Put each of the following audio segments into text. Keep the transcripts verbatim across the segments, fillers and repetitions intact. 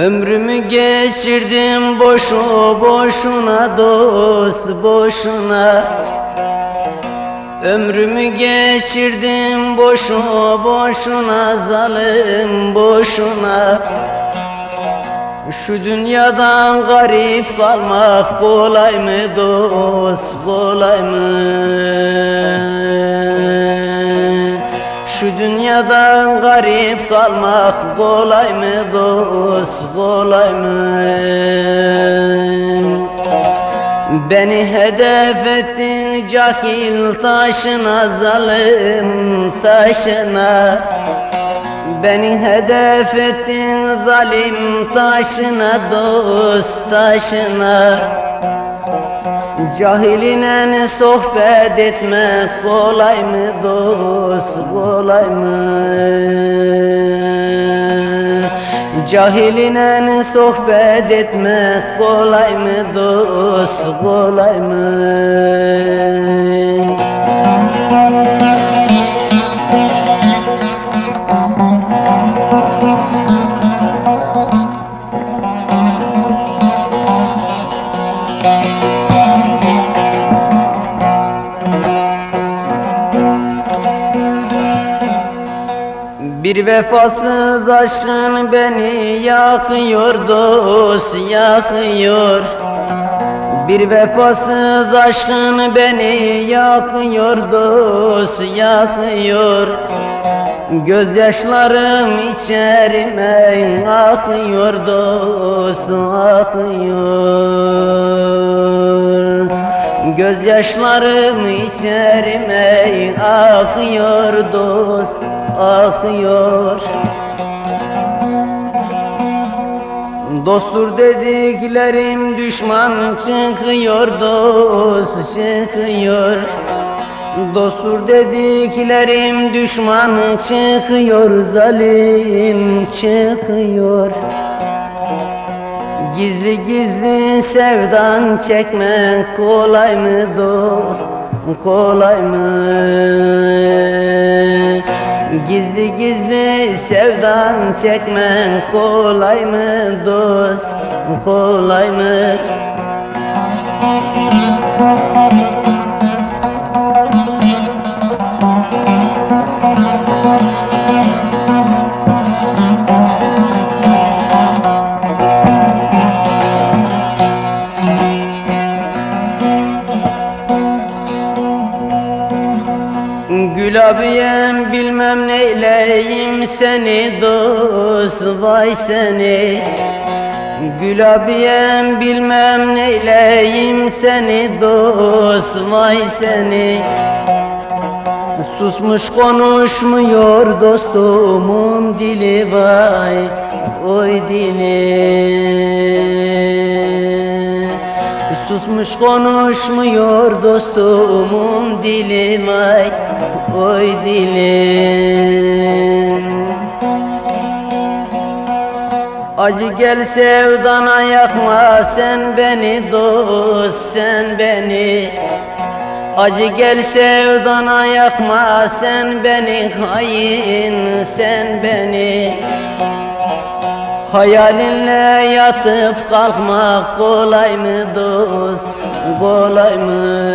Ömrümü geçirdim boşu boşuna dost boşuna. Ömrümü geçirdim boşu boşuna zalim boşuna. Şu dünyadan garip kalmak kolay mı dost kolay mı? Şu dünyadan garip kalmak kolay mı dost kolay mı? Beni hedef ettin cahil taşına zalim taşına. Beni hedef ettin zalim taşına dost taşına. Cahiline sohbet etmek kolay mı dost kolay mı? Cahiline sohbet etmek kolay mı dost kolay mı? Bir vefasız aşkın beni yakıyor dost yakıyor. Bir vefasız aşkın beni yakıyor dost yakıyor. Gözyaşlarım içerime akıyor dost akıyor. Gözyaşlarım içerime akıyor dost akıyor. Dosttur dediklerim düşman çıkıyor dost çıkıyor. Dosttur dediklerim düşman çıkıyor zalim çıkıyor. Gizli gizli sevdan çekmek kolay mı dost kolay mı? Gizli gizli sevdan çekmek kolay mı dost kolay mı? Gül abiyem bilmem neyleyim seni dost vay seni. Gül abiyem bilmem neyleyim seni dost vay seni. Susmuş konuşmuyor dostumun dili vay oy dili. Susmuş konuşmuyor dostumun dili vay oy dilim. Acı gel sevdana yakma sen beni dost sen beni. Acı gel sevdana yakma sen beni hain sen beni. Hayalinle yatıp kalkmak kolay mı dost kolay mı?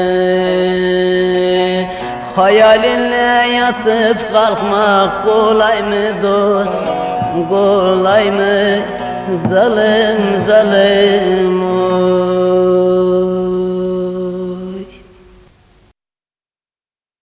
Hayalinle yatıp kalkmak kolay mı dost kolay mı? Zalim zalim oy.